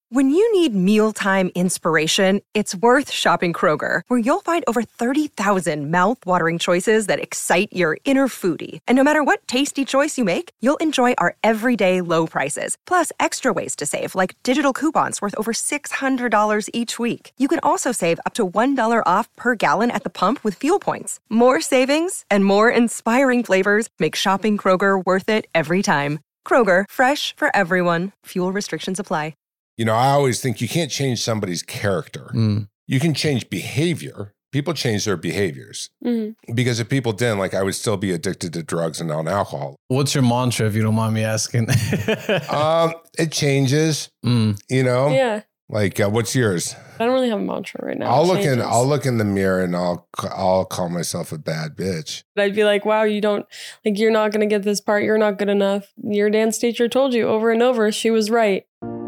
When you need mealtime inspiration, it's worth shopping Kroger, where you'll find over 30,000 mouth-watering choices that excite your inner foodie. And no matter what tasty choice you make, you'll enjoy our everyday low prices, plus extra ways to save, like digital coupons worth over $600 each week. You can also save up to $1 off per gallon at the pump with fuel points. More savings and more inspiring flavors make shopping Kroger worth it every time. Kroger, fresh for everyone. Fuel restrictions apply. You know, I always think you can't change somebody's character. You can change behavior. People change their behaviors. Because if people didn't, like, I would still be addicted to drugs and non-alcohol. What's your mantra, if you don't mind me asking? It changes, you know? Yeah. Like, what's yours? I don't really have a mantra right now. I'll look in the mirror and I'll call myself a bad bitch. I'd be like, wow, you're not going to get this part. You're not good enough. Your dance teacher told you over and over. She was right.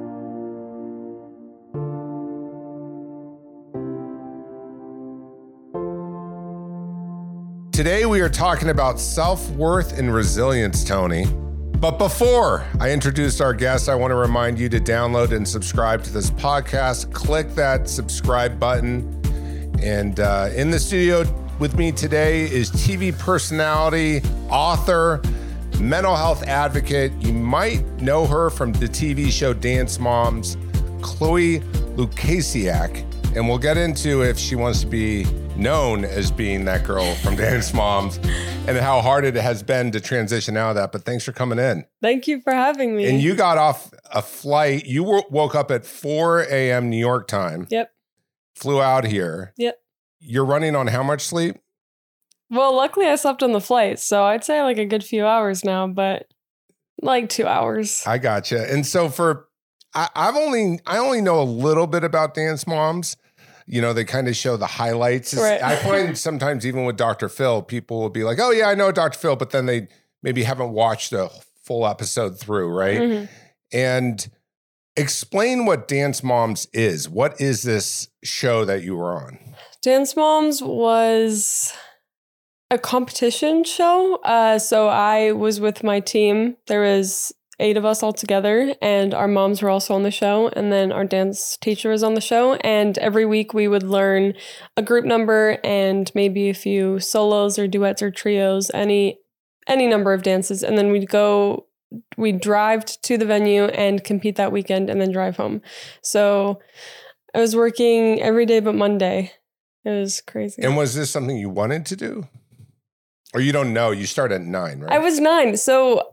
Today we are talking about self-worth and resilience, Tony. But before I introduce our guest, I want to remind you to download and subscribe to this podcast. Click that subscribe button. And in the studio with me today is TV personality, author, mental health advocate. You might know her from the TV show Dance Moms, Chloe Lukasiak. And we'll get into if she wants to be known as being that girl from Dance Moms and how hard it has been to transition out of that. But thanks for coming in. Thank you for having me. And you got off a flight. You woke up at 4 a.m. New York time. Yep. Flew out here. Yep. You're running on how much sleep? Well, luckily I slept on the flight, so I'd say like a good few hours now, but like 2 hours. I gotcha. And so I only know a little bit about Dance Moms. You know, they kind of show the highlights. Right. I find sometimes even with Dr. Phil, people will be like, oh yeah, I know Dr. Phil, but then they maybe haven't watched a full episode through, right? Mm-hmm. And explain what Dance Moms is. What is this show that you were on? Dance Moms was a competition show. So I was with my team. There was 8 of us all together, and our moms were also on the show, and then our dance teacher was on the show, and every week we would learn a group number and maybe a few solos or duets or trios, any number of dances, and then we'd drive to the venue and compete that weekend and then drive home. So I was working every day but Monday. It was crazy. And was this something you wanted to do? Or you don't know? You start at 9, right? I was 9, so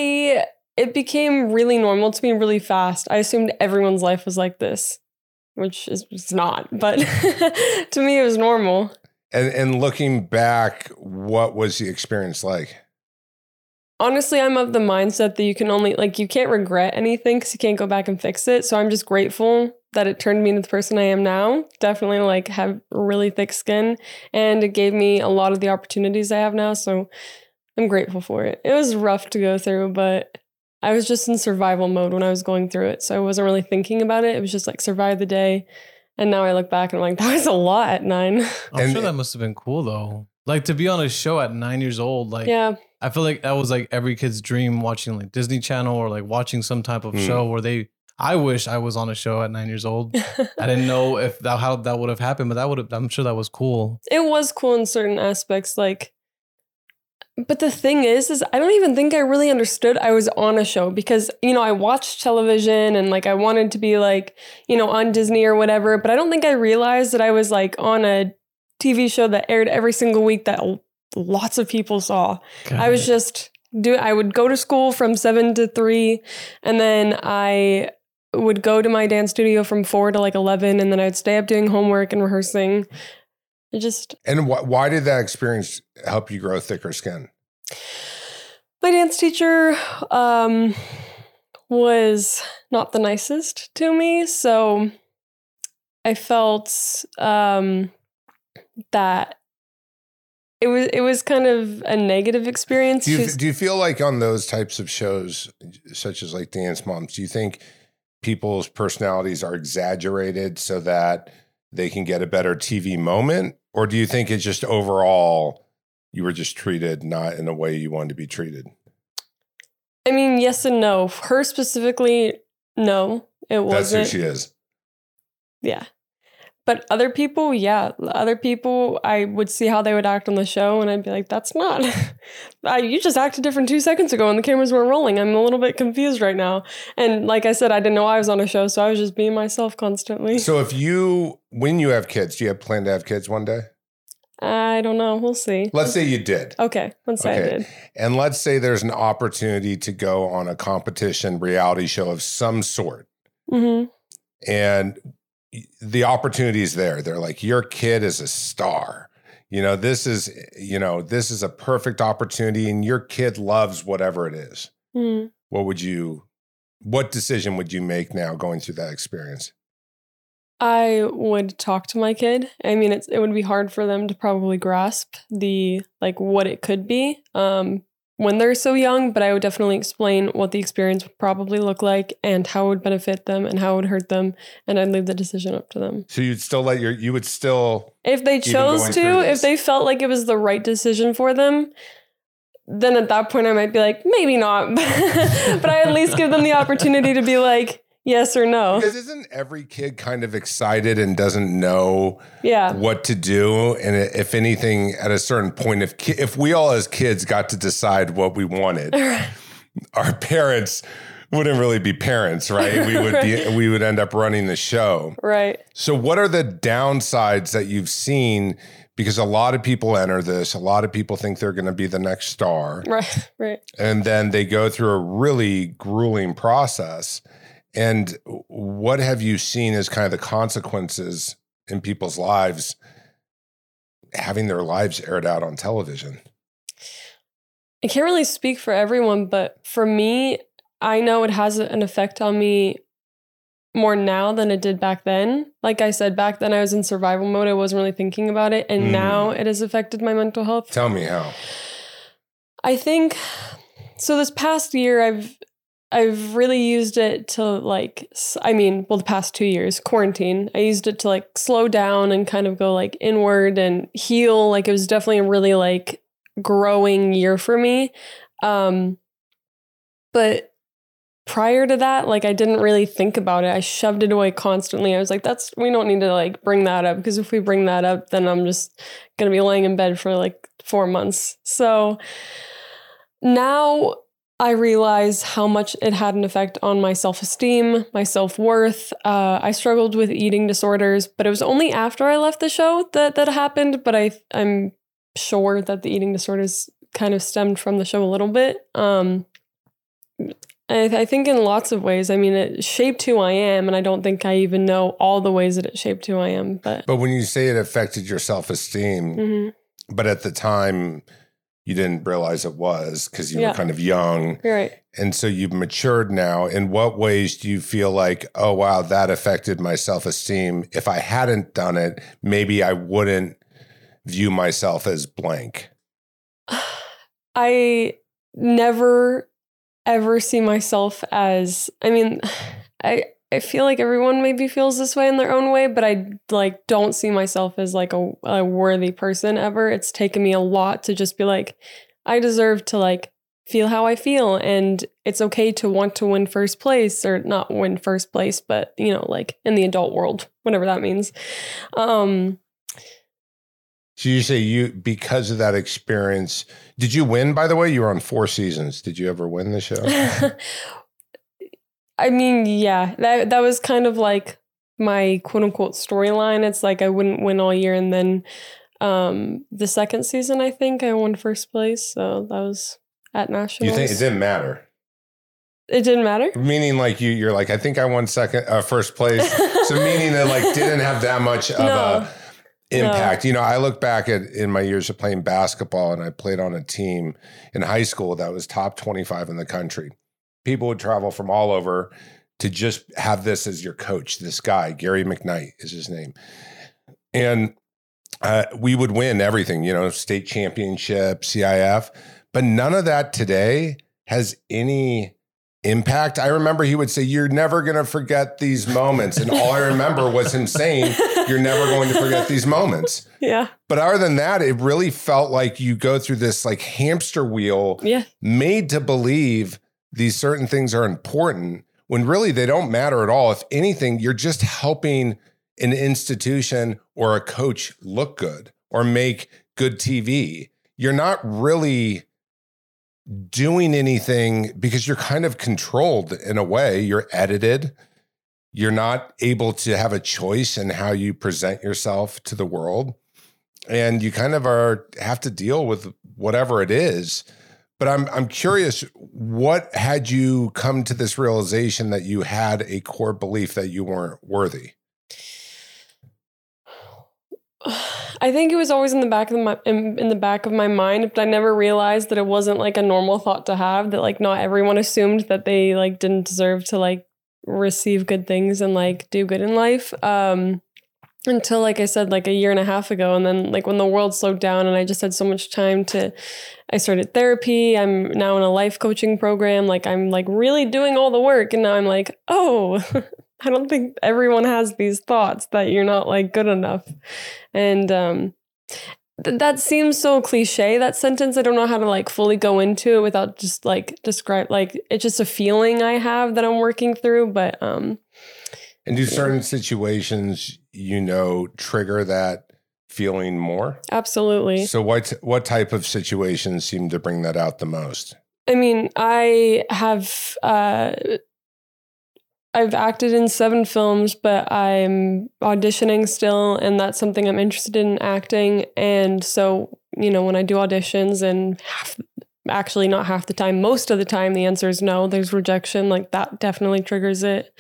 it became really normal to me really fast. I assumed everyone's life was like this, which it's not, but to me it was normal. And looking back, what was the experience like? Honestly, I'm of the mindset that you can only, you can't regret anything because you can't go back and fix it. So I'm just grateful that it turned me into the person I am now. Definitely have really thick skin, and it gave me a lot of the opportunities I have now. So I'm grateful for it. It was rough to go through, but I was just in survival mode when I was going through it. So I wasn't really thinking about it. It was just survive the day. And now I look back and I'm like, that was a lot at 9. I'm sure that must have been cool though. To be on a show at 9 years old, yeah. I feel like that was every kid's dream, watching Disney Channel or watching some type of show where I wish I was on a show at 9 years old. I didn't know how that would have happened, but I'm sure that was cool. It was cool in certain aspects, But the thing is I don't even think I really understood I was on a show because, I watched television and I wanted to be on Disney or whatever, but I don't think I realized that I was on a TV show that aired every single week that lots of people saw. God. I was I would go to school from 7 to 3, and then I would go to my dance studio from 4 to 11, and then I'd stay up doing homework and rehearsing. And why did that experience help you grow thicker skin? My dance teacher was not the nicest to me, so I felt that it was kind of a negative experience. Do you feel like on those types of shows, such as Dance Moms, do you think people's personalities are exaggerated so that they can get a better TV moment? Or do you think it's just overall you were just treated not in a way you wanted to be treated? I mean, yes and no. Her specifically, no. it wasn't. That's who she is. Yeah. But other people, I would see how they would act on the show, and I'd be like, that's not, you just acted different 2 seconds ago and the cameras weren't rolling. I'm a little bit confused right now. And like I said, I didn't know I was on a show, so I was just being myself constantly. So when you have kids, do you have plan to have kids one day? I don't know. We'll see. Let's say you did. Okay. Let's say I did. And let's say there's an opportunity to go on a competition reality show of some sort. Mm-hmm. And the opportunity is there. They're like, your kid is a star. This is a perfect opportunity and your kid loves whatever it is. Mm-hmm. What decision would you make now going through that experience? I would talk to my kid. I mean, it would be hard for them to probably grasp what it could be when they're so young, but I would definitely explain what the experience would probably look like and how it would benefit them and how it would hurt them, and I'd leave the decision up to them. So you'd still if they chose to, if they felt like it was the right decision for them, then at that point I might be like, maybe not, but I at least give them the opportunity to be like, yes or no. Because isn't every kid kind of excited and doesn't know what to do? And if anything, at a certain point, if we all as kids got to decide what we wanted, our parents wouldn't really be parents, right? We would end up running the show. Right. So what are the downsides that you've seen? Because a lot of people enter this, a lot of people think they're going to be the next star. Right. And then they go through a really grueling process. And what have you seen as kind of the consequences in people's lives having their lives aired out on television? I can't really speak for everyone, but for me, I know it has an effect on me more now than it did back then. Like I said, back then I was in survival mode. I wasn't really thinking about it. And now it has affected my mental health. Tell me how. I think, so this past year, I've really used it to the past 2 years, quarantine, I used it to slow down and kind of go inward and heal. It was definitely a really growing year for me. But prior to that, I didn't really think about it. I shoved it away constantly. I was like, we don't need to bring that up, because if we bring that up, then I'm just going to be laying in bed for 4 months. So now I realize how much it had an effect on my self-esteem, my self-worth. I struggled with eating disorders, but it was only after I left the show that happened. But I'm sure that the eating disorders kind of stemmed from the show a little bit. I think in lots of ways. I mean, it shaped who I am, and I don't think I even know all the ways that it shaped who I am. But when you say it affected your self-esteem, but at the time you didn't realize it was because you were kind of young. Right. And so you've matured now. In what ways do you feel like, oh, wow, that affected my self-esteem? If I hadn't done it, maybe I wouldn't view myself as blank. I never, ever see myself as, I feel like everyone maybe feels this way in their own way, but I don't see myself as a worthy person ever. It's taken me a lot to just be I deserve to feel how I feel, and it's okay to want to win first place, or not win first place, but in the adult world, whatever that means. So you say because of that experience, did you win, by the way? You were on 4 seasons. Did you ever win the show? I mean, yeah, that was kind of my quote unquote storyline. It's I wouldn't win all year. And then the second season, I think I won first place. So that was at Nationals. You think it didn't matter? It didn't matter? Meaning you're I think I won first place. So meaning that didn't have that much of a impact. No. I look back in my years of playing basketball, and I played on a team in high school that was top 25 in the country. People would travel from all over to just have this as your coach. This guy, Gary McKnight is his name. And we would win everything, state championship, CIF, but none of that today has any impact. I remember he would say, you're never going to forget these moments. And all I remember was him saying, you're never going to forget these moments. Yeah. But other than that, it really felt like you go through this hamster wheel made to believe these certain things are important when really they don't matter at all. If anything, you're just helping an institution or a coach look good or make good TV. You're not really doing anything because you're kind of controlled in a way. You're edited. You're not able to have a choice in how you present yourself to the world. And you kind of have to deal with whatever it is. But I'm curious, what had you come to this realization that you had a core belief that you weren't worthy? I think it was always in the back of my mind, but I never realized that it wasn't like a normal thought to have, that like not everyone assumed that they like didn't deserve to like receive good things and like do good in life. Until, like I said, like a year and a half ago. And then like when the world slowed down and I just had so much time I started therapy. I'm now in a life coaching program. Like I'm like really doing all the work. And now I'm like, oh, I don't think everyone has these thoughts that you're not like good enough. And that seems so cliche, that sentence. I don't know how to like fully go into it without just like describe, like it's just a feeling I have that I'm working through. But and do certain situations, trigger that feeling more? Absolutely. So what type of situations seem to bring that out the most? I mean, I have I've acted in 7 films, but I'm auditioning still, and that's something I'm interested in, acting. And so, when I do auditions, and actually not half the time, most of the time, the answer is no, there's rejection. Like that definitely triggers it.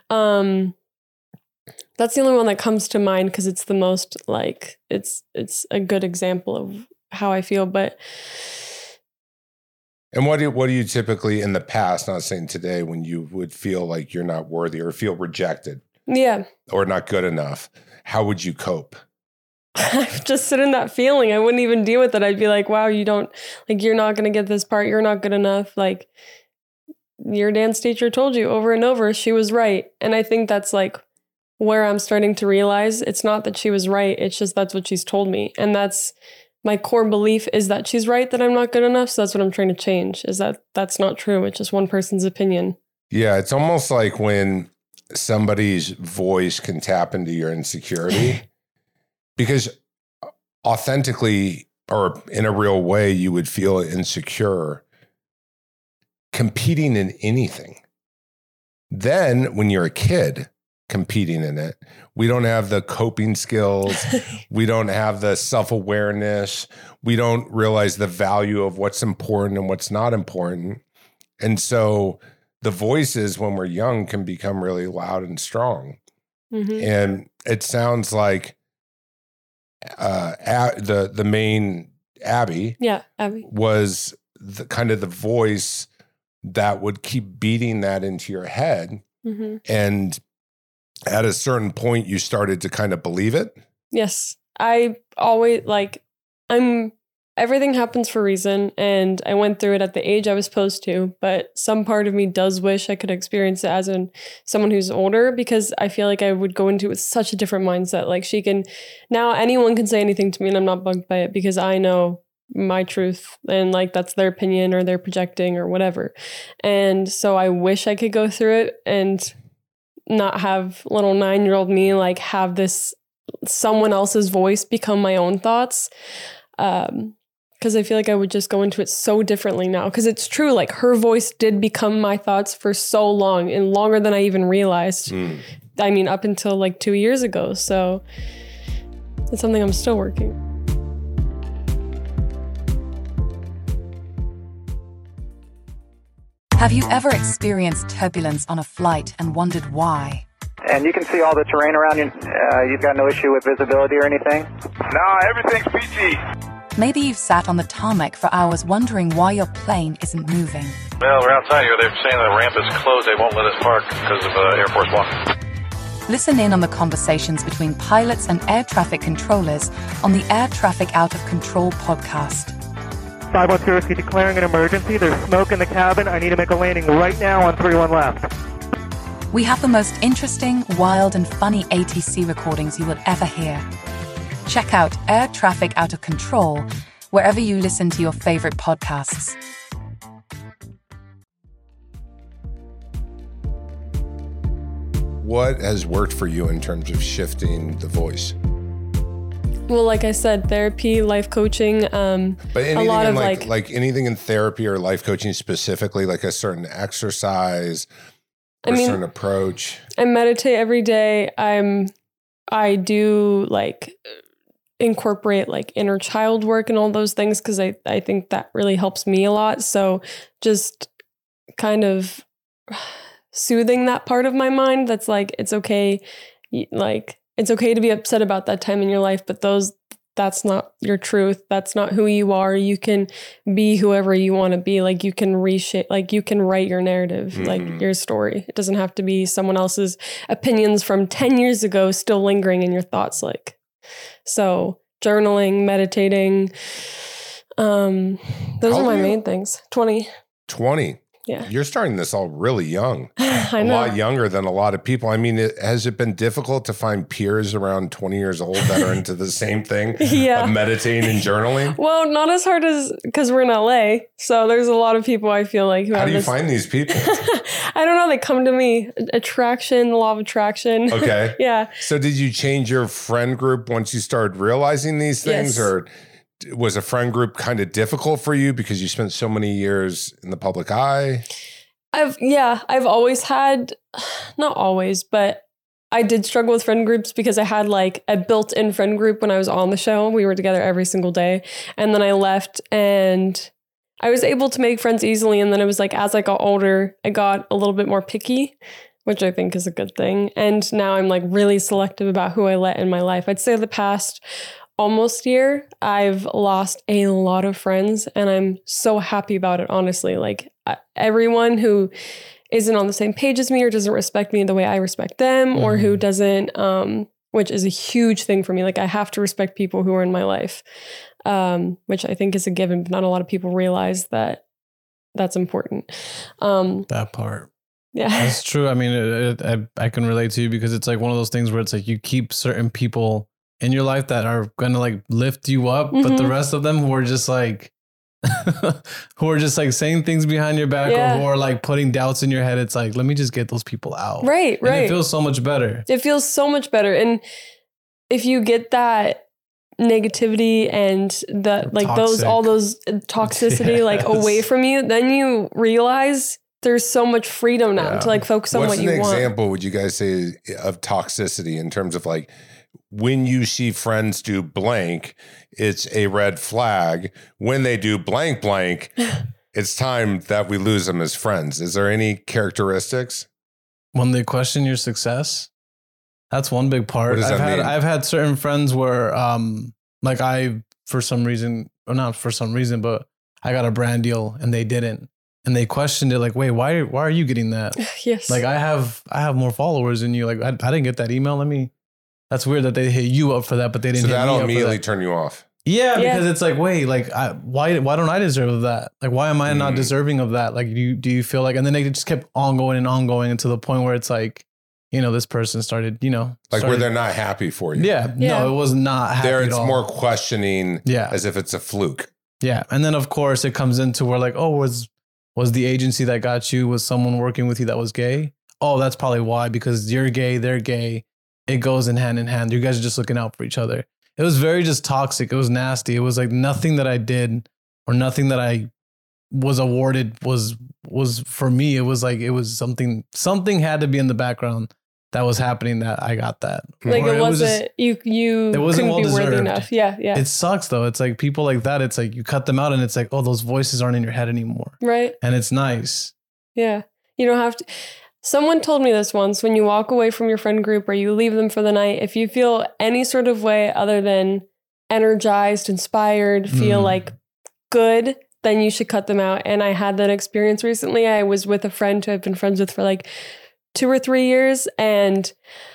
That's the only one that comes to mind because it's the most like, it's a good example of how I feel. And what do you typically in the past, not saying today, when you would feel like you're not worthy or feel rejected? Yeah. Or not good enough, how would you cope? I'd just sit in that feeling. I wouldn't even deal with it. I'd be like, wow, you're not going to get this part. You're not good enough. Like your dance teacher told you over and over, she was right. And I think that's like where I'm starting to realize it's not that she was right. It's just that's what she's told me. And that's my core belief, is that she's right, that I'm not good enough. So that's what I'm trying to change, is that that's not true. It's just one person's opinion. Yeah, it's almost like when somebody's voice can tap into your insecurity because authentically or in a real way, you would feel insecure competing in anything. Then when you're a kid, competing in it, we don't have the coping skills. We don't have the self-awareness. We don't realize the value of what's important and what's not important. And so the voices when we're young can become really loud and strong. Mm-hmm. And it sounds like the main Abby, Abby was the kind of the voice that would keep beating that into your head. Mm-hmm. And at a certain point, you started to kind of believe it? Yes. I always, everything happens for a reason, and I went through it at the age I was supposed to, but some part of me does wish I could experience it as someone who's older, because I feel like I would go into it with such a different mindset. Like now anyone can say anything to me and I'm not bugged by it because I know my truth, and like that's their opinion or they're projecting or whatever. And so I wish I could go through it and not have little 9-year-old me like have this someone else's voice become my own thoughts. Because I feel like I would just go into it so differently now. Because it's true, like her voice did become my thoughts for so long, and longer than I even realized. I mean, up until like 2 years ago. So it's something I'm still working. Have you ever experienced turbulence on a flight and wondered why? And you can see all the terrain around you. You've got no issue with visibility or anything? No, everything's PG. Maybe you've sat on the tarmac for hours wondering why your plane isn't moving. Well, we're outside here. They're saying the ramp is closed. They won't let us park because of Air Force One. Listen in on the conversations between pilots and air traffic controllers on the Air Traffic Out of Control podcast. 512 Whiskey declaring an emergency. There's smoke in the cabin. I need to make a landing right now on 31 left. We have the most interesting, wild, and funny ATC recordings you will ever hear. Check out Air Traffic Out of Control wherever you listen to your favorite podcasts. what has worked for you in terms of shifting the voice? Well, like I said, therapy, life coaching, But anything a lot in of like anything in therapy or life coaching specifically, like a certain exercise or a certain approach? I meditate every day. I do like incorporate like inner child work and all those things because I think that really helps me a lot. So just kind of soothing that part of my mind that's like, it's okay. Like, it's okay to be upset about that time in your life, but that's not your truth. That's not who you are. You can be whoever you want to be. Like you can reshape, like you can write your narrative, like your story. It doesn't have to be someone else's opinions from 10 years ago still lingering in your thoughts. Like, so journaling, meditating, those are my main things. 20. Yeah. You're starting this all really young. I know. A lot younger than a lot of people. I mean, has it been difficult to find peers around 20 years old that are into the same thing of meditating and journaling? Well, not as hard as, because we're in LA. So there's a lot of people I feel like who How have do you this, find these people? I don't know. They come to me. Attraction, the law of attraction. Okay. Yeah. So did you change your friend group once you started realizing these things? Yes. Or was a friend group kind of difficult for you because you spent so many years in the public eye? I've always had, not always, but I did struggle with friend groups because I had like a built-in friend group when I was on the show. We were together every single day. And then I left and I was able to make friends easily. And then it was like, as I got older, I got a little bit more picky, which I think is a good thing. And now I'm like really selective about who I let in my life. I'd say the past almost year, I've lost a lot of friends and I'm so happy about it, honestly. Like everyone who isn't on the same page as me or doesn't respect me the way I respect them or who doesn't, which is a huge thing for me. Like I have to respect people who are in my life, which I think is a given, but not a lot of people realize that that's important. That part. Yeah. That's true. I mean, I can relate to you because it's like one of those things where it's like you keep certain people in your life that are going to like lift you up, but the rest of them who are just like, who are just like saying things behind your back or who are like putting doubts in your head. It's like, let me just get those people out. Right. And it feels so much better. It feels so much better. And if you get that negativity and that like all those toxicity like away from you, then you realize there's so much freedom now to like focus on what you want. What's an example would you guys say of toxicity in terms of like when you see friends do blank, it's a red flag. When they do blank, it's time that we lose them as friends. Is there any characteristics? When they question your success, that's one big part. What does that mean? I've had certain friends where, like for some reason, or not for some reason, but I got a brand deal and they didn't. And they questioned it like, wait, why are you getting that? Yes. Like I have more followers than you. Like I didn't get that email. That's weird that they hit you up for that, but they didn't. So that'll immediately turn you off. Yeah, because it's like, wait, like why don't I deserve that? Like why am I not deserving of that? Like do you feel like? And then they just kept on going until the point where it's like, this person started, where they're not happy for you. Yeah. No, it was not happy there. It's at all. More questioning. Yeah. As if it's a fluke. Yeah, and then of course it comes into where like, oh, was the agency that got you, was someone working with you that was gay? Oh, that's probably why, because you're gay, they're gay. It goes in hand. You guys are just looking out for each other. It was very just toxic. It was nasty. It was like nothing that I did or nothing that I was awarded was for me. It was like, it was something had to be in the background that was happening that I got that. Like it wasn't, you it wasn't couldn't be well-deserved. worthy enough. Yeah. It sucks though. It's like people like that. It's like you cut them out and it's like, oh, those voices aren't in your head anymore. Right. And it's nice. Yeah. You don't have to. Someone told me this once, when you walk away from your friend group or you leave them for the night, if you feel any sort of way other than energized, inspired, feel like good, then you should cut them out. And I had that experience recently. I was with a friend who I've been friends with for like 2 or 3 years, and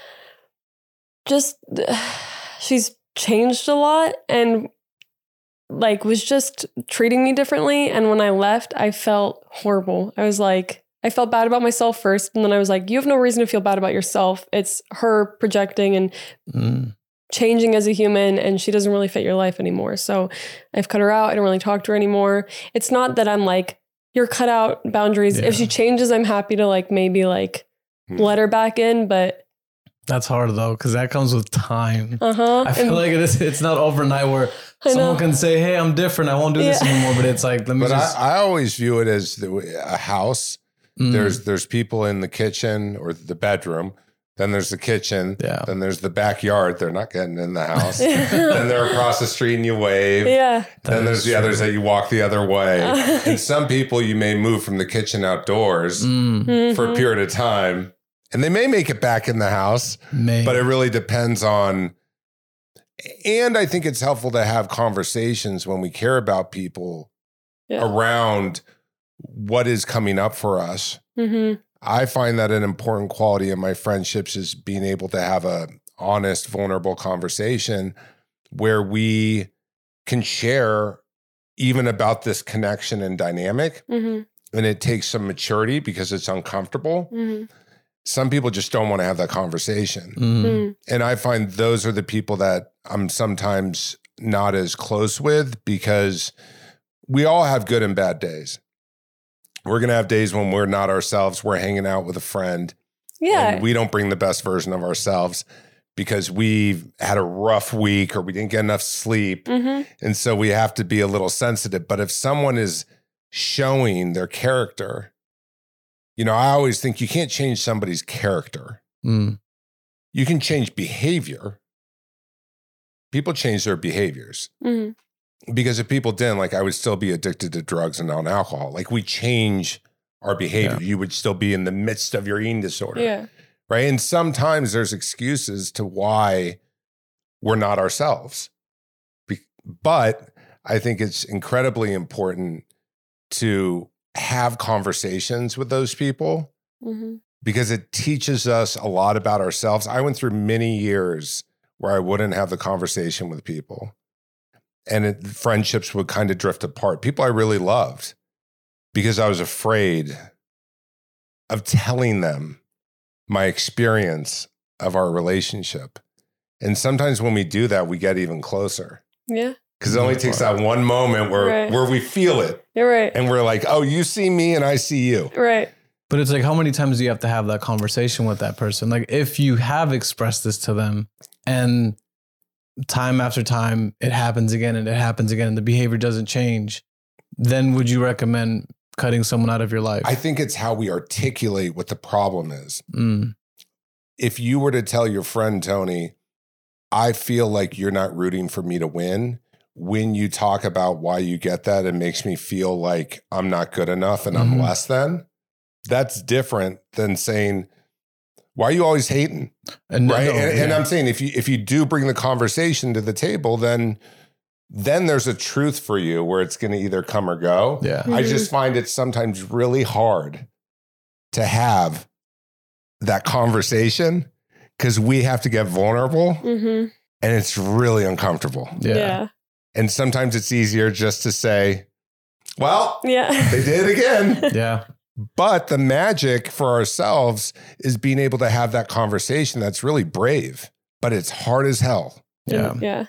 just she's changed a lot and like was just treating me differently. And when I left, I felt horrible. I felt bad about myself first. And then I was like, you have no reason to feel bad about yourself. It's her projecting and changing as a human, and she doesn't really fit your life anymore. So I've cut her out. I don't really talk to her anymore. It's not that I'm like, you're cut out, boundaries. Yeah. If she changes, I'm happy to like maybe like let her back in, but That's hard though, because that comes with time. Uh-huh. I feel like it's not overnight where someone can say, "Hey, I'm different. I won't do this anymore." But it's like, let me just. I always view it as a house. There's people in the kitchen or the bedroom. Then there's the kitchen. Yeah. Then there's the backyard. They're not getting in the house. Then they're across the street and you wave. Yeah. Then there's the others that you walk the other way. And some people you may move from the kitchen outdoors for a period of time. And they may make it back in the house. But it really depends on. And I think it's helpful to have conversations when we care about people around what is coming up for us. Mm-hmm. I find that an important quality in my friendships is being able to have a honest, vulnerable conversation where we can share even about this connection and dynamic. Mm-hmm. And it takes some maturity because it's uncomfortable. Mm-hmm. Some people just don't want to have that conversation. Mm-hmm. And I find those are the people that I'm sometimes not as close with because we all have good and bad days. We're going to have days when we're not ourselves. We're hanging out with a friend. Yeah. And we don't bring the best version of ourselves because we've had a rough week or we didn't get enough sleep. Mm-hmm. And so we have to be a little sensitive. But if someone is showing their character, I always think you can't change somebody's character. Mm. You can change behavior. People change their behaviors. Mm-hmm. Because if people didn't, I would still be addicted to drugs and non-alcohol. We change our behavior. Yeah. You would still be in the midst of your eating disorder. Yeah. Right. And sometimes there's excuses to why we're not ourselves. But I think it's incredibly important to have conversations with those people because it teaches us a lot about ourselves. I went through many years where I wouldn't have the conversation with people. And friendships would kind of drift apart. People I really loved because I was afraid of telling them my experience of our relationship. And sometimes when we do that, we get even closer. Yeah. Because it only takes that one moment where we feel it. You're right. And we're like, oh, you see me and I see you. Right. But it's how many times do you have to have that conversation with that person? If you have expressed this to them and time after time, it happens again and it happens again and the behavior doesn't change, then would you recommend cutting someone out of your life? I think it's how we articulate what the problem is. Mm. If you were to tell your friend, Tony, I feel like you're not rooting for me to win, when you talk about why you get that, it makes me feel like I'm not good enough and I'm less than. That's different than saying, why are you always hating? And I'm saying if you do bring the conversation to the table, then there's a truth for you where it's going to either come or go. Yeah. Mm-hmm. I just find it sometimes really hard to have that conversation because we have to get vulnerable and it's really uncomfortable. Yeah. And sometimes it's easier just to say, well, they did it again. Yeah. But the magic for ourselves is being able to have that conversation that's really brave, but it's hard as hell. Yeah. Yeah.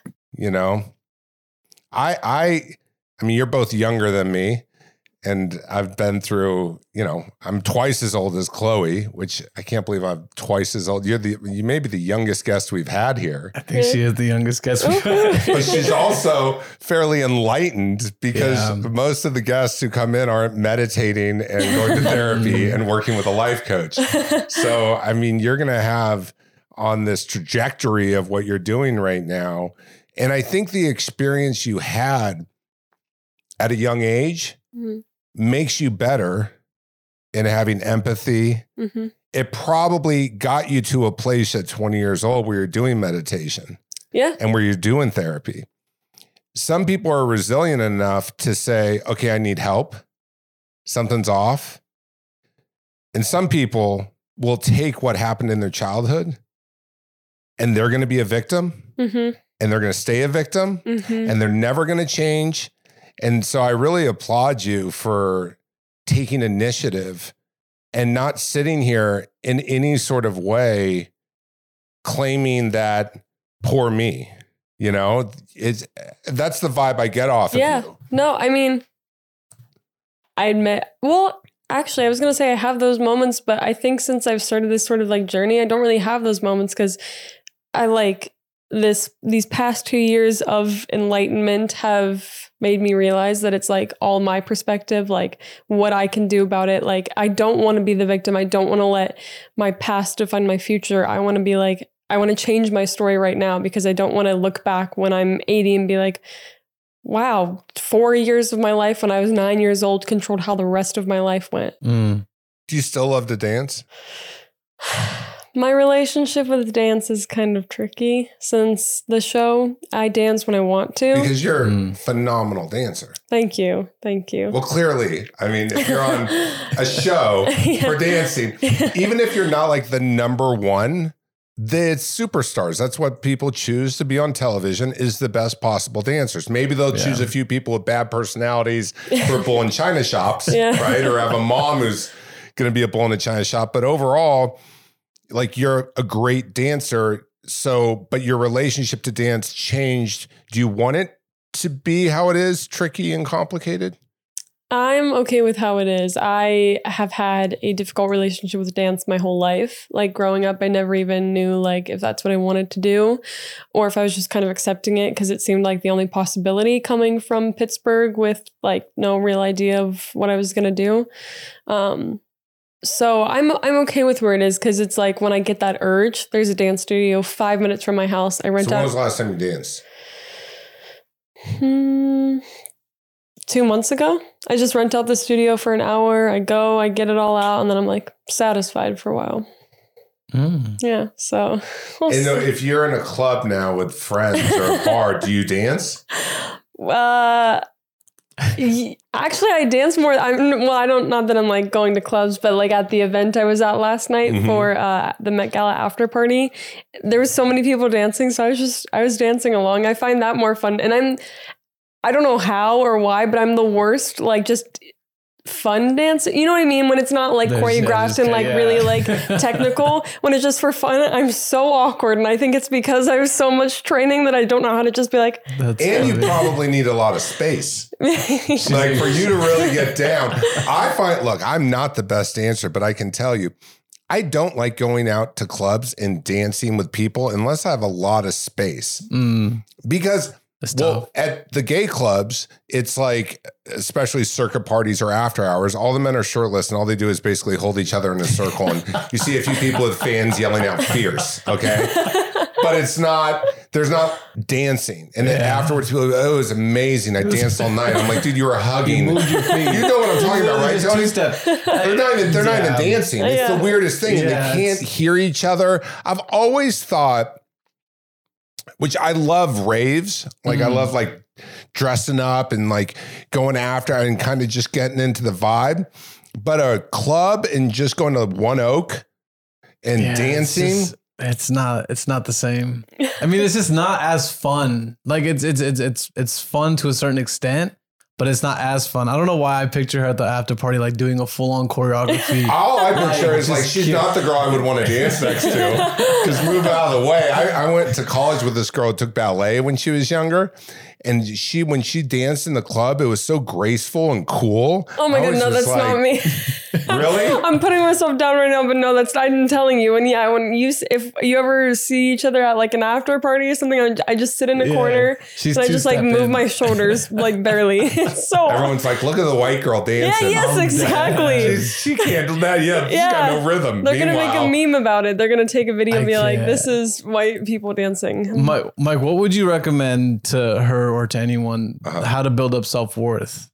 I mean, you're both younger than me and I've been through, I'm twice as old as Chloe, which I can't believe I'm twice as old. You may be the youngest guest we've had here. I think she is the youngest guest we've had. But she's also fairly enlightened because most of the guests who come in aren't meditating and going to therapy and working with a life coach. So, I mean, you're going to have on this trajectory of what you're doing right now. And I think the experience you had at a young age makes you better in having empathy. Mm-hmm. It probably got you to a place at 20 years old where you're doing meditation. Yeah. And where you're doing therapy. Some people are resilient enough to say, okay, I need help. Something's off. And some people will take what happened in their childhood and they're going to be a victim and they're going to stay a victim and they're never going to change. And so I really applaud you for taking initiative and not sitting here in any sort of way claiming that poor me, that's the vibe I get off of you. No, I mean, I admit, Actually, I was going to say I have those moments, but I think since I've started this sort of like journey, I don't really have those moments because I like these past 2 years of enlightenment have made me realize that it's like all my perspective, like what I can do about it. Like, I don't want to be the victim. I don't want to let my past define my future. I want to be like, I want to change my story right now because I don't want to look back when I'm 80 and be like, wow, 4 years of my life when I was 9 years old controlled how the rest of my life went. Do you still love to dance? My relationship with dance is kind of tricky since the show. I dance when I want to. Because you're a phenomenal dancer. Thank you. Thank you. Well, clearly, I mean, if you're on a show for dancing, even if you're not like the number one, the superstars, that's what people choose to be on television, is the best possible dancers. Maybe they'll choose a few people with bad personalities for bull in China shops, right? Or have a mom who's going to be a bull in a China shop. But overall, like, you're a great dancer. So, but your relationship to dance changed. Do you want it to be how it is, tricky and complicated? I'm okay with how it is. I have had a difficult relationship with dance my whole life. Like, growing up, I never even knew like if that's what I wanted to do or if I was just kind of accepting it because it seemed like the only possibility coming from Pittsburgh with like no real idea of what I was going to do. So I'm okay with where it is because it's like when I get that urge, there's a dance studio 5 minutes from my house. I rent out. When was the last time you danced? 2 months ago. I just rent out the studio for an hour. I go, I get it all out, and then I'm like satisfied for a while. Yeah, so. If you're in a club now with friends or a bar, do you dance? Actually, I dance more. I don't. Not that I'm like going to clubs, but like at the event I was at last night for the Met Gala after party, there was so many people dancing, so I was dancing along. I find that more fun, and I don't know how or why, but I'm the worst. Like just fun dance. You know what I mean? When it's not like choreographed and like really like technical, when it's just for fun, I'm so awkward. And I think it's because I have so much training that I don't know how to just be like. And you probably need a lot of space. Like for you to really get down. Look, I'm not the best dancer, but I can tell you, I don't like going out to clubs and dancing with people unless I have a lot of space. Because at the gay clubs, it's like, especially circuit parties or after hours, all the men are shirtless and all they do is basically hold each other in a circle. And you see a few people with fans yelling out fierce, okay? But there's not dancing. And then afterwards, people go, oh, it was amazing. I danced all night. I'm like, dude, you were hugging. You moved your feet. You know what I'm talking about, right, Tony? They're not even dancing. It's the weirdest thing. And they can't hear each other. I've always thought, which I love raves. Like I love like dressing up and like going after and kind of just getting into the vibe. But a club and just going to One Oak and dancing. It's not the same. I mean, it's just not as fun. Like it's fun to a certain extent, but it's not as fun. I don't know why I picture her at the after party, like doing a full on choreography. All I picture is like, she's not the girl I would want to dance next to. Just move out of the way. I went to college with this girl who took ballet when she was younger. And when she danced in the club, it was so graceful and cool. Oh my God, no, that's like, not me. Really? I'm putting myself down right now, but no, I'm telling you. And if you ever see each other at like an after party or something, I just sit in a corner and I just like move my shoulders like barely. It's so everyone's like, look at the white girl dancing. Yeah, yes, exactly. She can't do that yet. She's got no rhythm. They're going to make a meme about it. They're going to take a video and be like, this is white people dancing. Mike, what would you recommend to her or to anyone how to build up self-worth?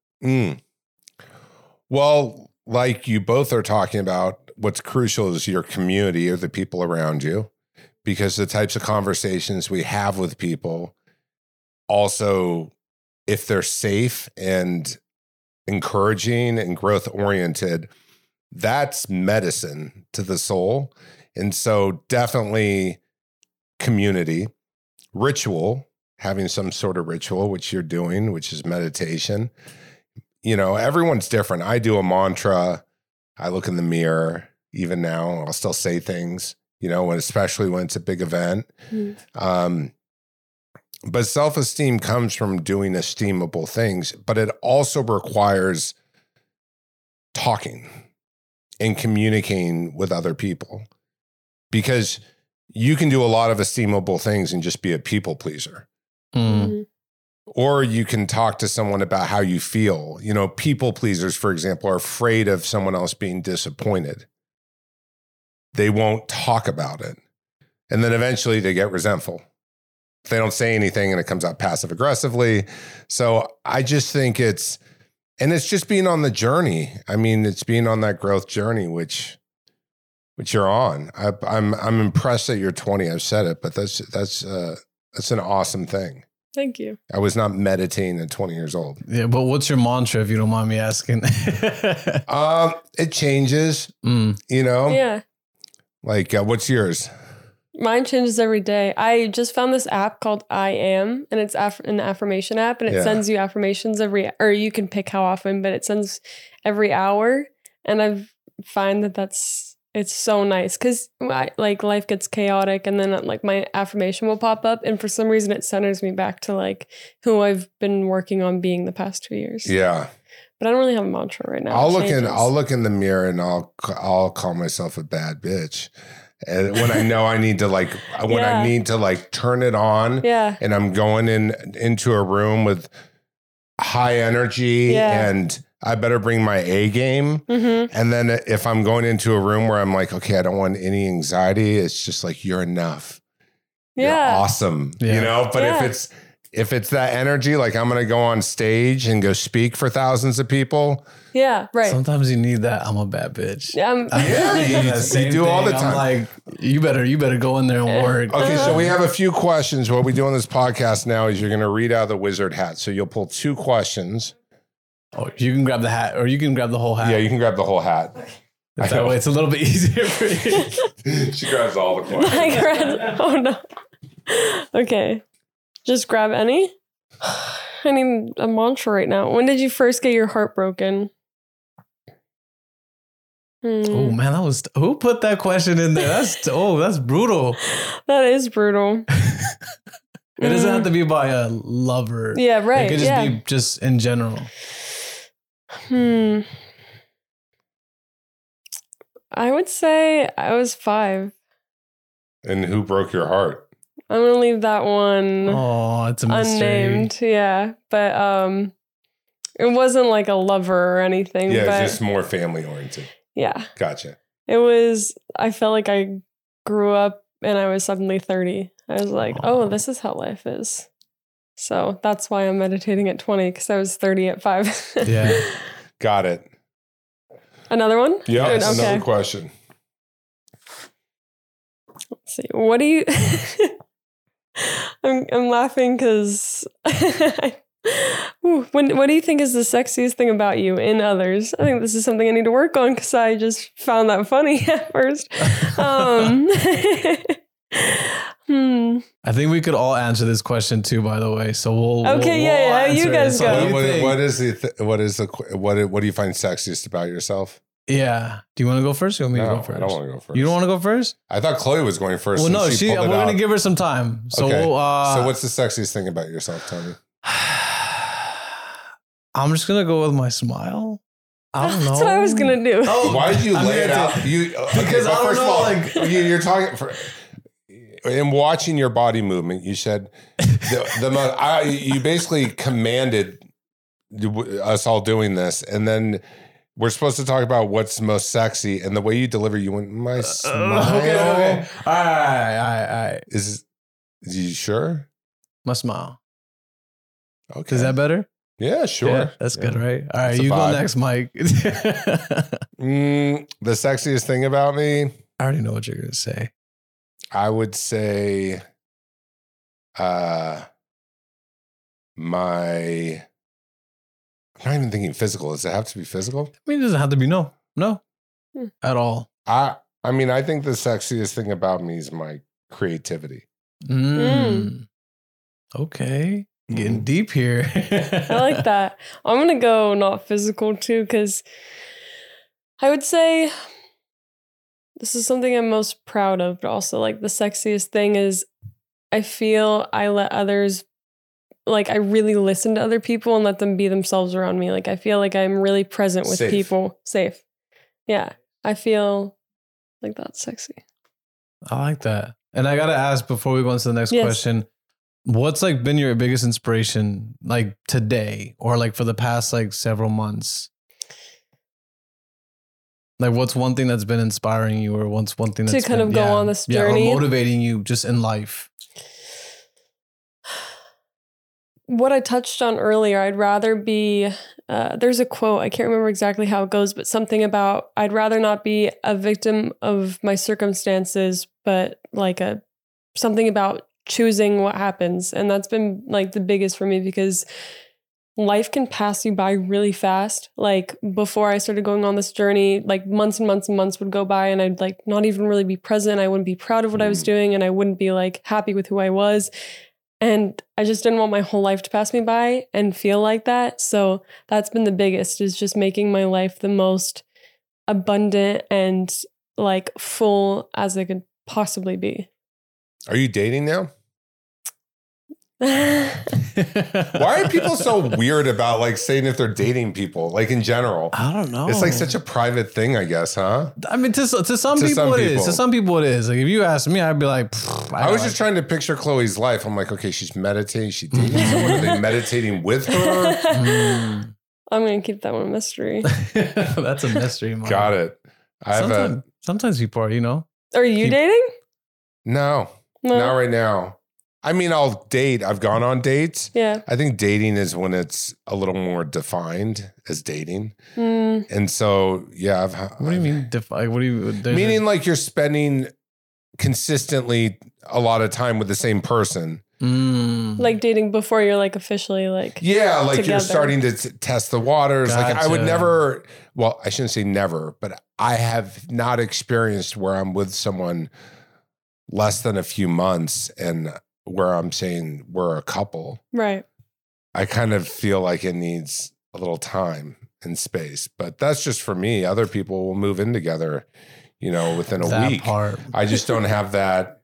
Well, like you both are talking about, what's crucial is your community or the people around you, because the types of conversations we have with people also, if they're safe and encouraging and growth oriented, that's medicine to the soul. And so definitely community, ritual, having some sort of ritual, which you're doing, which is meditation. You know, everyone's different. I do a mantra. I look in the mirror. Even now, I'll still say things, you know, especially when it's a big event. But self-esteem comes from doing esteemable things, but it also requires talking and communicating with other people, because you can do a lot of esteemable things and just be a people pleaser. Mm. Or you can talk to someone about how you feel. You know, people pleasers, for example, are afraid of someone else being disappointed. They won't talk about it. And then eventually they get resentful. They don't say anything and it comes out passive aggressively. So I just think it's just being on the journey. I mean, it's being on that growth journey, which you're on. I'm impressed that you're 20. I've said it, but that's an awesome thing. Thank you. I was not meditating at 20 years old. Yeah, but what's your mantra, if you don't mind me asking? It changes, you know? Yeah. Like, what's yours? Mine changes every day. I just found this app called I Am, and it's an affirmation app, and it sends you affirmations or you can pick how often, but it sends every hour. And I find that it's so nice because like life gets chaotic, and then like my affirmation will pop up, and for some reason it centers me back to like who I've been working on being the past 2 years. Yeah. But I don't really have a mantra right now. I'll look in the mirror and I'll call myself a bad bitch. And when I know I need to I need to turn it on, and I'm going into a room with high energy, and I better bring my A game. Mm-hmm. And then if I'm going into a room where I'm like, okay, I don't want any anxiety, it's just like, you're enough. You're awesome. You know, but if it's that energy, like I'm going to go on stage and go speak for thousands of people. Yeah, right. Sometimes you need that. I'm a bad bitch. You do all the time. I'm like, you better go in there and work. Okay, so we have a few questions. What we do on this podcast now is you're going to read out the wizard hat. So you'll pull 2 questions. Oh, you can grab the hat, or you can grab the whole hat. Yeah, you can grab the whole hat. That way it's a little bit easier for you. She grabs all the questions. Oh no. Okay. Just grab any. I need a mantra right now. When did you first get your heart broken? Oh man, who put that question in there? That's brutal. That is brutal. It doesn't have to be by a lover. Yeah, right. It could just be just in general. I would say I was 5. And who broke your heart? I'm gonna leave that one. Oh, it's a mystery. Unnamed, yeah, but it wasn't like a lover or anything. Yeah, but it's just more family oriented. Yeah, gotcha. It was. I felt like I grew up and I was suddenly 30. I was like, oh, this is how life is. So that's why I'm meditating at 20, because I was 30 at 5. Yeah, got it. Another one? Yeah, okay. Another question. Let's see. What do you? I'm laughing because what do you think is the sexiest thing about you in others? I think this is something I need to work on because I just found that funny at first. I think we could all answer this question too, by the way. So we'll you guys go. What do you find sexiest about yourself? Yeah. Do you want to go first? Or you want me to go first? I don't want to go first. You don't want to go first? I thought Chloe was going first. Well, no, we're going to give her some time. So, okay. So what's the sexiest thing about yourself, Tony? I'm just going to go with my smile. I don't know. That's what I was going to do. Oh, why did you lay it out? Because first of all, you're talking for... In watching your body movement, you said you basically commanded us all doing this, and then we're supposed to talk about what's most sexy, and the way you deliver, you went, my smile. Okay. All right. Is you sure? My smile. Okay. Is that better? Yeah, sure. Yeah, that's good, right? All right, you go next, Mike. The sexiest thing about me? I already know what you're going to say. I would say I'm not even thinking physical. Does it have to be physical? I mean, it doesn't have to be no at all. I mean, I think the sexiest thing about me is my creativity. Okay. Getting deep here. I like that. I'm going to go not physical too, because I would say this is something I'm most proud of, but also like the sexiest thing is I feel I let others like I really listen to other people and let them be themselves around me. Like I feel like I'm really present with Safe. people. Safe. Yeah. I feel like that's sexy. I like that. And I gotta ask before we go on to the next Yes. question, what's like been your biggest inspiration like today or like for the past like several months? Like what's one thing that's been inspiring you or what's one thing To that's kind been, of go on this journey? or motivating you just in life? What I touched on earlier, I'd rather be, there's a quote, I can't remember exactly how it goes, but something about I'd rather not be a victim of my circumstances, but like something about choosing what happens. And that's been like the biggest for me because life can pass you by really fast. Like before I started going on this journey, like months and months and months would go by and I'd like not even really be present. I wouldn't be proud of what I was doing and I wouldn't be like happy with who I was. And I just didn't want my whole life to pass me by and feel like that. So that's been the biggest, is just making my life the most abundant and like full as it could possibly be. Are you dating now? Why are people so weird about like saying if they're dating people, like in general? I don't know. It's like such a private thing, I guess, huh? I mean, to some To people some it is. people. To some people it is. Like if you ask me, I'd be like, I was just trying to picture Chloe's life. I'm like, okay, she's meditating. She's dating someone. Are they meditating with her? I'm going to keep that one a mystery. That's a mystery. Mark. Got it. I have Sometimes people are, you know. Are you dating? no, not right now. I mean, I'll date. I've gone on dates. Yeah. I think dating is when it's a little more defined as dating. Mm. And so, yeah. What do you mean? What do you Meaning like you're spending consistently a lot of time with the same person. Like dating before you're like officially like Yeah, like together. you're starting to test the waters. Like I would Gotcha. never, well, I shouldn't say never, but I have not experienced where I'm with someone less than a few months and where I'm saying we're a couple. Right. I kind of feel like it needs a little time and space, but that's just for me. Other people will move in together, you know, within a that week. part. I just don't have that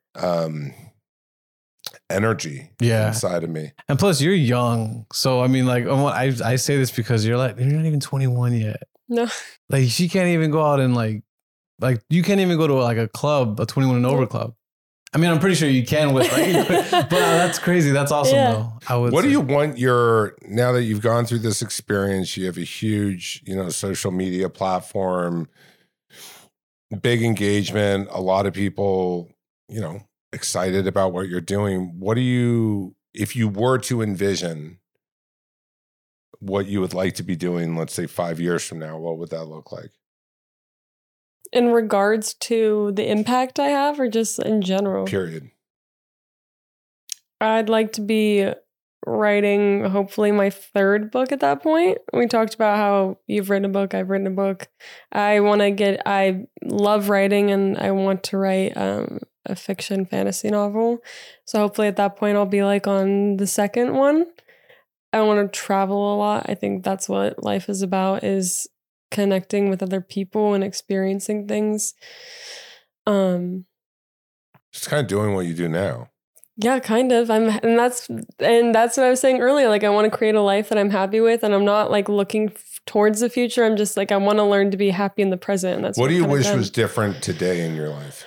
energy inside of me. And plus, you're young, so I mean, like, I say this because you're not even 21 yet. No. Like, she can't even go out and like you can't even go to like a club, a 21 and over club. I mean, I'm pretty sure you can with, like, but that's crazy. That's awesome though. What do you want now that you've gone through this experience, you have a huge, you know, social media platform, big engagement, a lot of people, you know, excited about what you're doing. What do you, if you were to envision what you would like to be doing, let's say 5 years from now, what would that look like? In regards to the impact I have or just in general? Period. I'd like to be writing hopefully my third book at that point. We talked about how you've written a book, I've written a book. I love writing and I want to write a fiction fantasy novel. So hopefully at that point I'll be like on the second one. I want to travel a lot. I think that's what life is about, is connecting with other people and experiencing things. Just kind of doing what you do now. Yeah, kind of. And that's what I was saying earlier. Like, I want to create a life that I'm happy with, and I'm not like looking towards the future. I'm just like, I want to learn to be happy in the present. And that's what do you I've wish done. was different today in your life?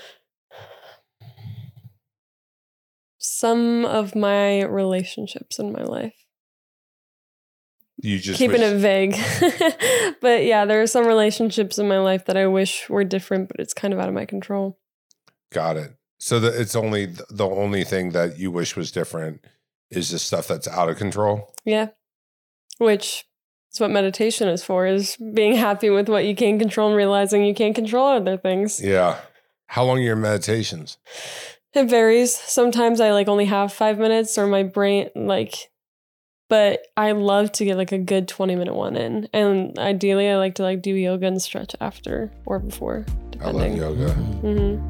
Some of my relationships in my life. You just keeping wish- it vague. But yeah, there are some relationships in my life that I wish were different, but it's kind of out of my control. Got it. So it's only the only thing that you wish was different is the stuff that's out of control? Yeah. Which is what meditation is for, is being happy with what you can control and realizing you can't control other things. Yeah. How long are your meditations? It varies. Sometimes I like only have 5 minutes, or my brain but I love to get like a good 20-minute one in. And ideally I like to like do yoga and stretch after or before, depending. I love yoga. Mm-hmm.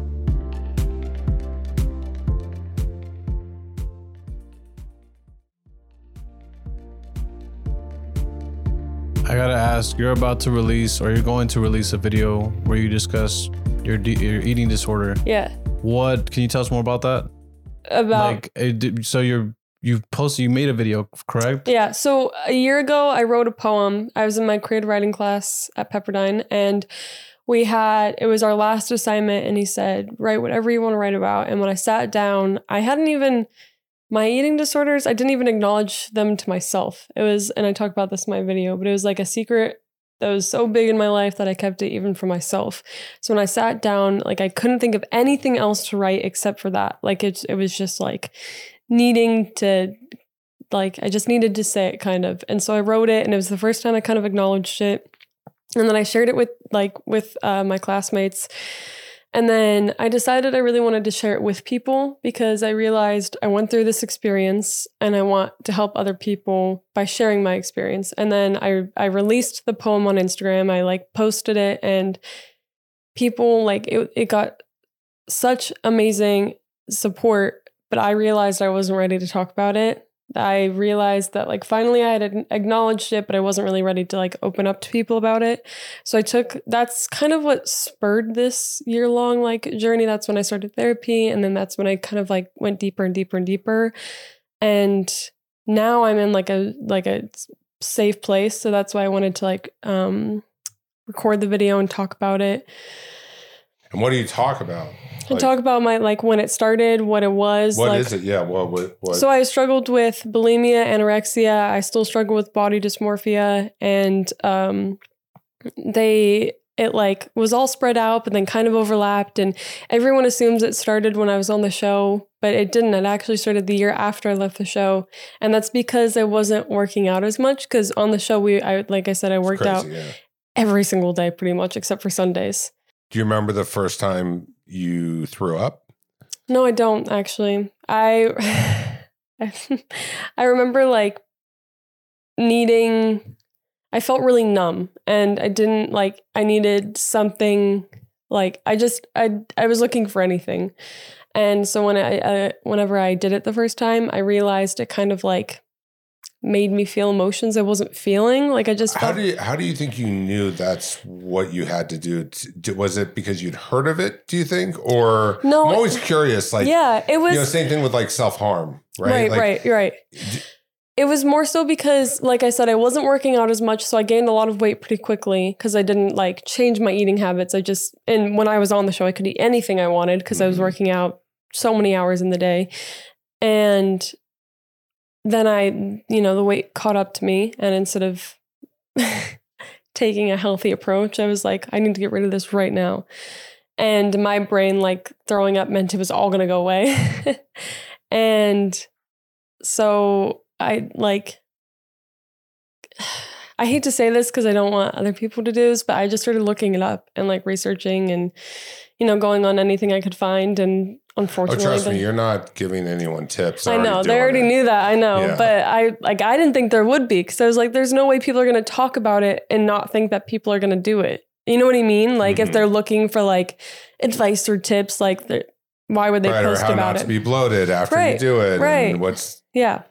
I gotta ask, you're about to release, or you're going to release a video where you discuss your eating disorder. Yeah. What, can you tell us more about that? About so you're you made a video, correct? Yeah. So a year ago, I wrote a poem. I was in my creative writing class at Pepperdine, and it was our last assignment, and he said, write whatever you want to write about. And when I sat down, my eating disorders, I didn't even acknowledge them to myself. And I talk about this in my video, but it was like a secret that was so big in my life that I kept it even for myself. So when I sat down, like I couldn't think of anything else to write except for that. Like it was just like I just needed to say it kind of. And so I wrote it, and it was the first time I kind of acknowledged it. And then I shared it with my classmates. And then I decided I really wanted to share it with people because I realized I went through this experience and I want to help other people by sharing my experience. And then I released the poem on Instagram. I posted it, and people it got such amazing support, but I realized I wasn't ready to talk about it. I realized that finally I had acknowledged it, but I wasn't really ready to open up to people about it. So that's kind of what spurred this year-long journey. That's when I started therapy. And then that's when I kind of went deeper and deeper and deeper. And now I'm in a safe place. So that's why I wanted to record the video and talk about it. And what do you talk about? I talk about my when it started, what it was. What is it? Yeah. What? So I struggled with bulimia, anorexia. I still struggle with body dysmorphia, and it was all spread out, but then kind of overlapped. And everyone assumes it started when I was on the show, but it didn't. It actually started the year after I left the show, and that's because I wasn't working out as much. Because on the show, like I said, I worked out every single day, pretty much, except for Sundays. Do you remember the first time you threw up? No, I don't actually. I remember I felt really numb, and I didn't I needed something I was looking for anything. And so whenever I did it the first time, I realized it kind of made me feel emotions I wasn't feeling. I just felt... How do you think you knew that's what you had to do? Was it because you'd heard of it, do you think? Or no, I'm always curious. Yeah, it was... same thing with self-harm, right? Right. It was more so because, like I said, I wasn't working out as much, so I gained a lot of weight pretty quickly because I didn't change my eating habits. And when I was on the show, I could eat anything I wanted because I was working out so many hours in the day. And then the weight caught up to me, and instead of taking a healthy approach, I was I need to get rid of this right now. And my brain, throwing up meant it was all going to go away. And so I hate to say this because I don't want other people to do this, but I just started looking it up and researching and, going on anything I could find. And unfortunately, trust me, you're not giving anyone tips. I know they already knew that. I know, yeah. But I didn't think there would be, because I was there's no way people are going to talk about it and not think that people are going to do it. You know what I mean? If they're looking for advice or tips, why would they post or how about not it? To be bloated after you do it, right? And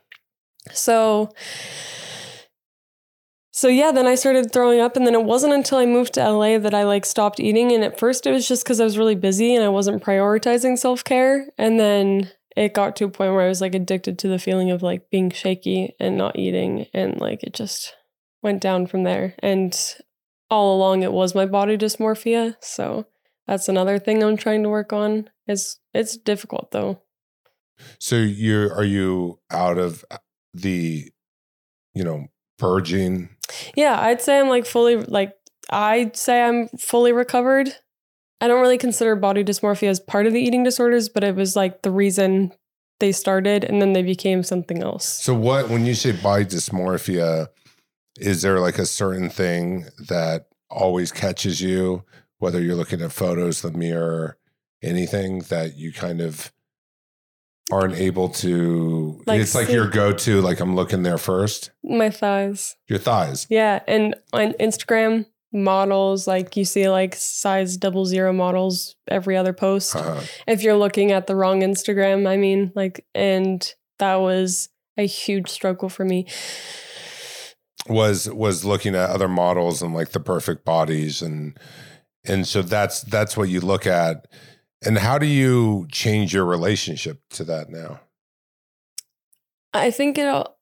So yeah, then I started throwing up, and then it wasn't until I moved to LA that I stopped eating. And at first it was just because I was really busy and I wasn't prioritizing self-care. And then it got to a point where I was addicted to the feeling of being shaky and not eating. And it just went down from there. And all along it was my body dysmorphia. So that's another thing I'm trying to work on. It's difficult though. So are you out of the, purging? Yeah, I'd say I'm fully recovered. I don't really consider body dysmorphia as part of the eating disorders, but it was the reason they started, and then they became something else. So when you say body dysmorphia, is there a certain thing that always catches you, whether you're looking at photos, the mirror, anything that you kind of aren't able to, it's your go-to, I'm looking there first? My thighs. Your thighs? Yeah, and on Instagram, models, you see size 00 models every other post. If you're looking at the wrong Instagram, I mean, and that was a huge struggle for me. Was looking at other models and the perfect bodies, and so that's what you look at. And how do you change your relationship to that now? I think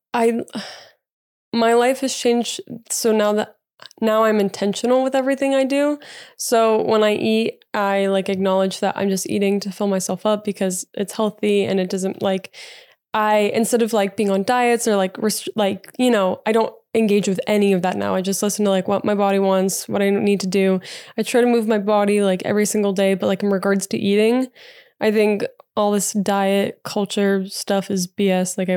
my life has changed. So now I'm intentional with everything I do. So when I eat, I like acknowledge that I'm just eating to fill myself up because it's healthy and it doesn't like, instead of like being on diets or like, I don't engage with any of that now. I just listen to like what my body wants, what I need to do. I try to move my body like every single day, but like in regards to eating, I think all this diet culture stuff is BS. Like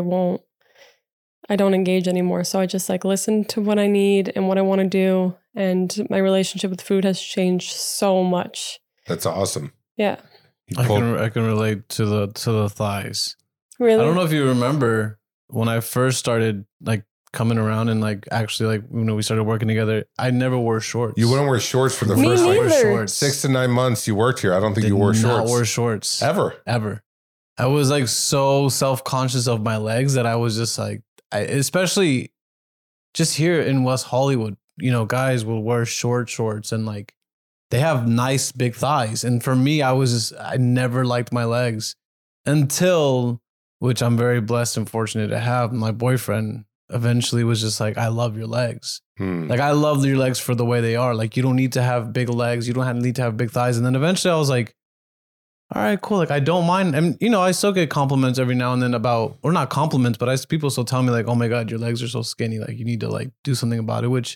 I don't engage anymore. So I just like listen to what I need and what I want to do. And my relationship with food has changed so much. That's awesome. Yeah. I can relate to the thighs. Really? I don't know if you remember when I first started like coming around and like actually like we started working together. I never wore shorts. You wouldn't wear shorts for the Me first neither. like 6 to 9 months you worked here. I don't think you wore shorts. Not wear shorts ever. I was like so self-conscious of my legs that I was just like, especially just here in West Hollywood, guys will wear shorts and like they have nice big thighs. And for me, I never liked my legs until, which I'm very blessed and fortunate to have, my boyfriend eventually was just like, I love your legs. Like, I love your legs for the way they are. Like, you don't need to have big legs. You don't need to have big thighs. And then eventually I was like, all right, cool. Like, I don't mind. And, I still get compliments every now and then or not compliments, but people still tell me like, oh my God, your legs are so skinny. Like, you need to like do something about it, which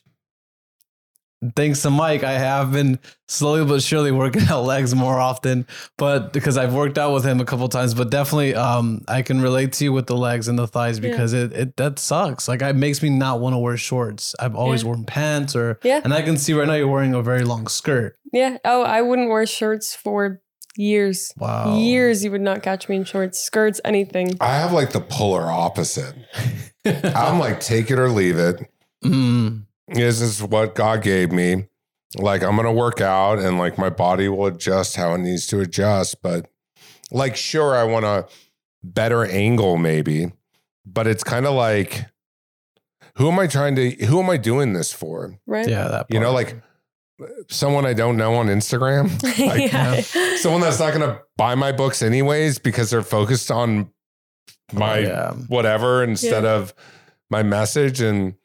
thanks to Mike, I have been slowly but surely working out legs more often, but because I've worked out with him a couple of times, but definitely, I can relate to you with the legs and the thighs because that sucks. Like, it makes me not want to wear shorts. I've always worn pants and I can see right now you're wearing a very long skirt. Yeah. Oh, I wouldn't wear shorts for years. Wow. Years you would not catch me in shorts, skirts, anything. I have like the polar opposite. I'm like, take it or leave it. This is what God gave me. Like, I'm going to work out and like my body will adjust how it needs to adjust. But like, sure, I want a better angle maybe, but it's kind of like, who am I doing this for? Right. Yeah. That part. Like someone I don't know on Instagram, like, someone that's not going to buy my books anyways, because they're focused on my whatever instead of my message.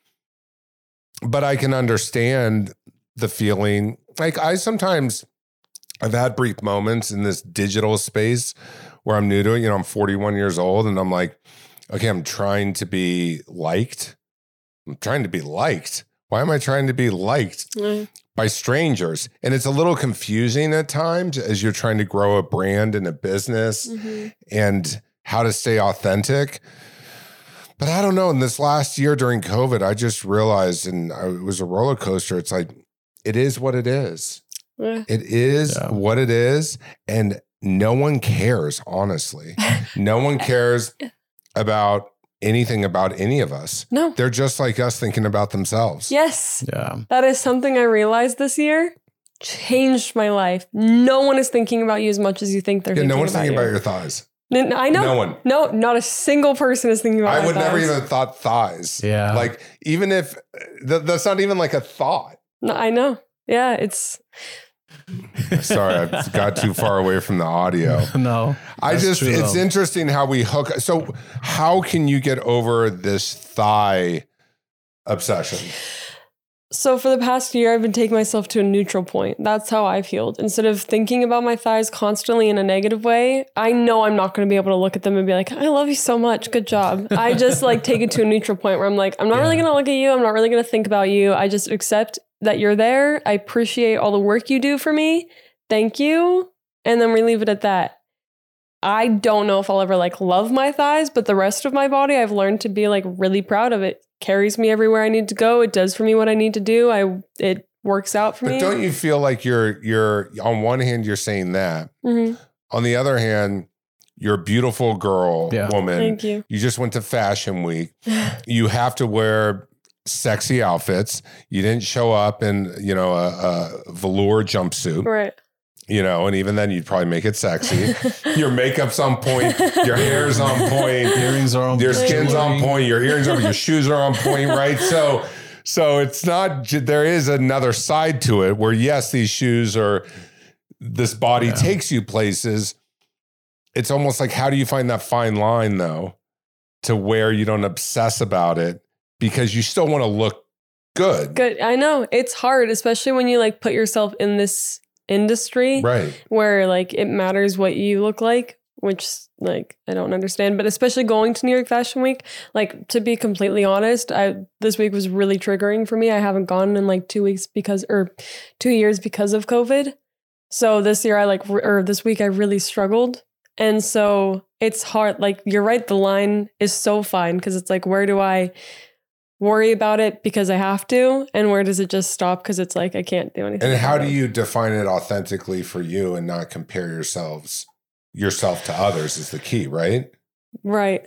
But I can understand the feeling. Like I've had brief moments in this digital space where I'm new to it. I'm 41 years old and I'm like, okay, I'm trying to be liked. Why am I trying to be liked? By strangers? And it's a little confusing at times as you're trying to grow a brand and a business and how to stay authentic. But I don't know. In this last year during COVID, I just realized, and it was a roller coaster. It's like, it is what it is. It is what it is. And no one cares, honestly. No one cares about anything about any of us. No. They're just like us thinking about themselves. Yes. Yeah. That is something I realized this year. Changed my life. No one is thinking about you as much as you think they're thinking about you. No one's thinking about your thighs. I know. No one. No, not a single person is thinking about I would thighs. never even thought thighs. Yeah. Like, even if that's not even like a thought. No, I know. Yeah, it's... Sorry, I got too far away from the audio. No. It's interesting how we hook. So how can you get over this thigh obsession? So for the past year, I've been taking myself to a neutral point. That's how I've healed. Instead of thinking about my thighs constantly in a negative way, I know I'm not going to be able to look at them and be like, I love you so much. Good job. I just like take it to a neutral point where I'm like, I'm not really going to look at you. I'm not really going to think about you. I just accept that you're there. I appreciate all the work you do for me. Thank you. And then we leave it at that. I don't know if I'll ever like love my thighs, but the rest of my body, I've learned to be like really proud of it. Carries me everywhere I need to go. It does for me what I need to do. It works out for me. But don't you feel like you're on one hand, you're saying that. On the other hand, you're a beautiful girl, woman. Thank you. You just went to Fashion Week. You have to wear sexy outfits. You didn't show up in, a velour jumpsuit. Right. And even then you'd probably make it sexy. Your makeup's on point. Your hair's on point. Earrings are on point. Your skin's on point. Your earrings are, your shoes are on point, right? So it's not, there is another side to it where yes, these shoes this body takes you places. It's almost like, how do you find that fine line though? to where you don't obsess about it because you still want to look good. Good. I know it's hard, especially when you like put yourself in this industry, Right. where like it matters what you look like, which like I don't understand. But especially going to New York Fashion Week, like to be completely honest, this week was really triggering for me. I haven't gone in like 2 years because of COVID. So this year this week I really struggled. And so it's hard. Like you're right. The line is so fine because it's like, where do I worry about it because I have to? And where does it just stop? Because it's like, I can't do anything. And how do you define it authentically for you and not compare yourself to others is the key, right? Right.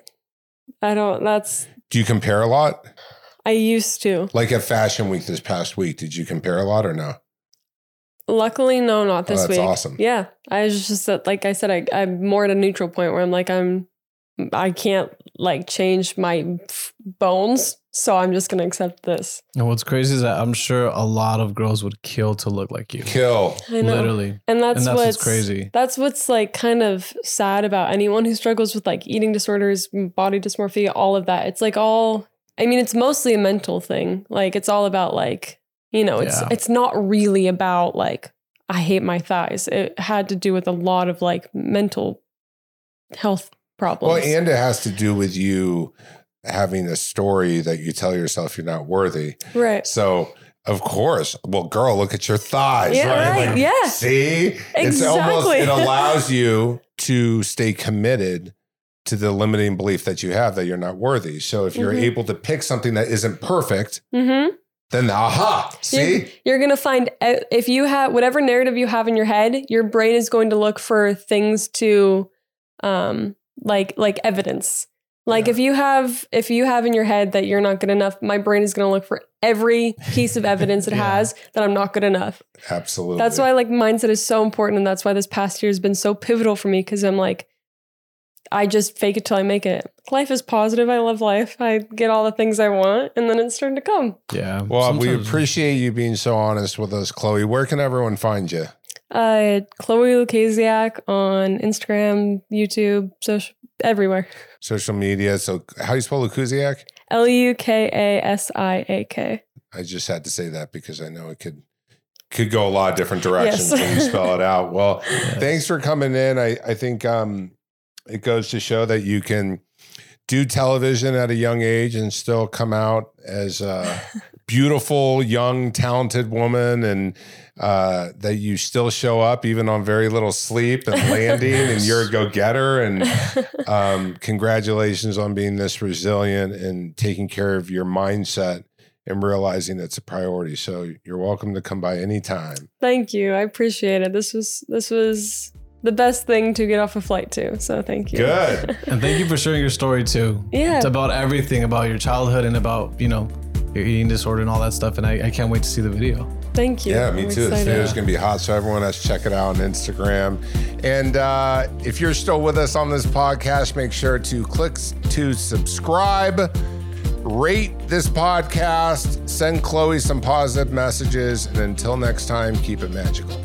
Do you compare a lot? I used to. Like at Fashion Week this past week, did you compare a lot or no? Luckily, no, not this week. That's awesome. Yeah. I was just, like I said, I'm more at a neutral point where I'm like, I can't like change my bones. So I'm just going to accept this. And what's crazy is that I'm sure a lot of girls would kill to look like you. Kill. I know. Literally. And that's what's crazy. That's what's like kind of sad about anyone who struggles with like eating disorders, body dysmorphia, all of that. It's like it's mostly a mental thing. Like it's all about like, it's not really about like, I hate my thighs. It had to do with a lot of like mental health problems. Well, and it has to do with you having a story that you tell yourself you're not worthy. Right. So, of course, well, girl, look at your thighs. Yeah, right. Like, yeah. See? Exactly. It allows you to stay committed to the limiting belief that you have that you're not worthy. So if you're able to pick something that isn't perfect, then aha, see? You're going to find, if you have whatever narrative you have in your head, your brain is going to look for things to like evidence. Like if you have in your head that you're not good enough, my brain is going to look for every piece of evidence it has that I'm not good enough. Absolutely. That's why like mindset is so important. And that's why this past year has been so pivotal for me. Cause I'm like, I just fake it till I make it. Life is positive. I love life. I get all the things I want and then it's starting to come. Yeah. Well, we appreciate you being so honest with us, Chloe. Where can everyone find you? Chloe Lukasiak on Instagram, YouTube, everywhere. Social media. So how do you spell Lukasiak? Lukasiak. I just had to say that because I know it could go a lot of different directions when you spell it out. Well, thanks for coming in. I think it goes to show that you can do television at a young age and still come out as a beautiful, young, talented woman, and that you still show up even on very little sleep and landing, and you're a go-getter. And congratulations on being this resilient and taking care of your mindset and realizing it's a priority. So you're welcome to come by anytime. Thank you. I appreciate it. This was the best thing to get off a flight to. So thank you. Good. And thank you for sharing your story too. Yeah. It's about everything, about your childhood and about, your eating disorder and all that stuff. And I can't wait to see the video. Thank you. Yeah, me too. This video is going to be hot. So everyone has to check it out on Instagram. And if you're still with us on this podcast, make sure to click to subscribe, rate this podcast, send Chloe some positive messages. And until next time, keep it magical.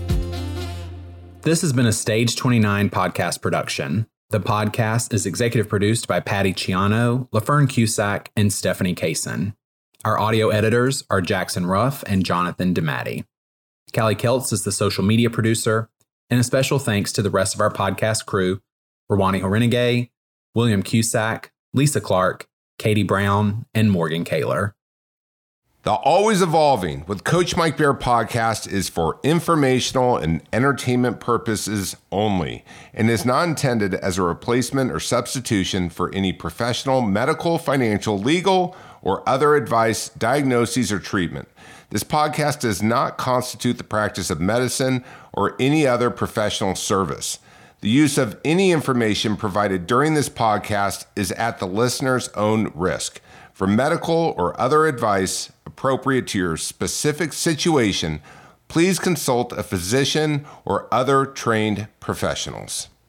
This has been a Stage 29 podcast production. The podcast is executive produced by Patty Ciano, LaFern Cusack, and Stephanie Kaysen. Our audio editors are Jackson Ruff and Jonathan DeMatti. Callie Keltz is the social media producer, and a special thanks to the rest of our podcast crew, Rawani Horenegay, William Cusack, Lisa Clark, Katie Brown, and Morgan Kaler. The Always Evolving with Coach Mike Bear podcast is for informational and entertainment purposes only and is not intended as a replacement or substitution for any professional, medical, financial, legal, or other advice, diagnoses, or treatment. This podcast does not constitute the practice of medicine or any other professional service. The use of any information provided during this podcast is at the listener's own risk. For medical or other advice appropriate to your specific situation, please consult a physician or other trained professionals.